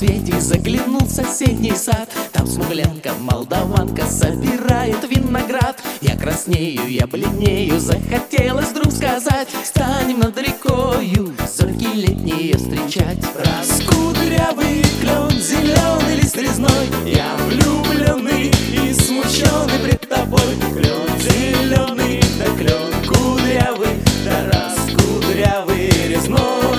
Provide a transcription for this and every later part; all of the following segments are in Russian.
рассвете заглянул в соседний сад. Там смуглянка, молдаванка собирает виноград. Я краснею, я бледнею, захотелось вдруг сказать: станем над рекою зорьки летние встречать. Раскудрявый клен, зеленый лист резной, я влюбленный и смущенный пред тобой. Клен зеленый, да клен кудрявый, да раскудрявый резной.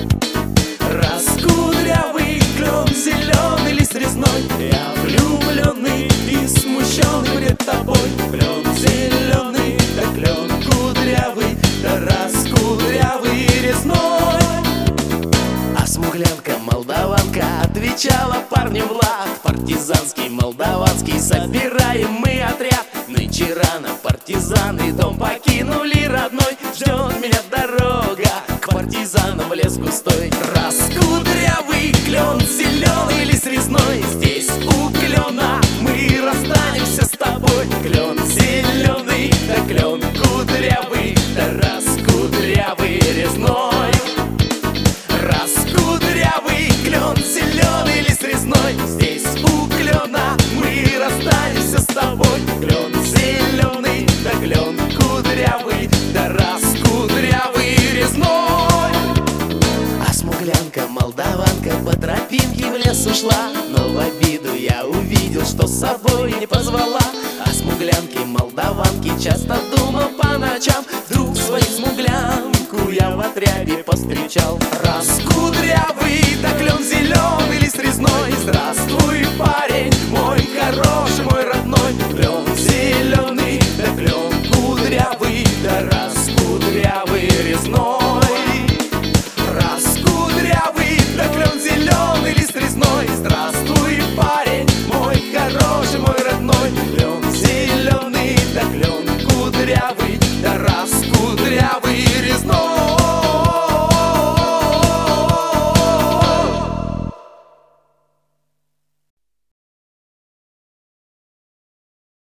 Раскудрявый клен, зеленый лист резной, я влюбленный и смущенный пред тобой. Клен зеленый, да клен кудрявый, да раскудрявый резной. А смуглянка, молдаванка отвечала парню в лад: партизанский, молдаванский, собираем мы отряд. Нынче рано партизаны дом покинули родной. Ждет меня дорога к партизанам в лес густой. Раскудрявый клен, зеленый лист резной, здесь у клена мы расстанемся с тобой. Клен зеленый, да клен кудрявый, да раскудрявый резной. Раскудрявый клен, зеленый лист резной, здесь у клена мы расстанемся с тобой. Клен зеленый, да клен кудрявый, да раскудрявый резной. А смуглянка, молдаванка по тропинке в лес ушла, но в обиду я увидел, что с собой не позвала. А смуглянки, молдаванки часто думал по ночам, вдруг свою смуглянку я в отряде повстречал. Раскудрявый, да клен зеленый лист резной, здравствуй, парень мой хороший.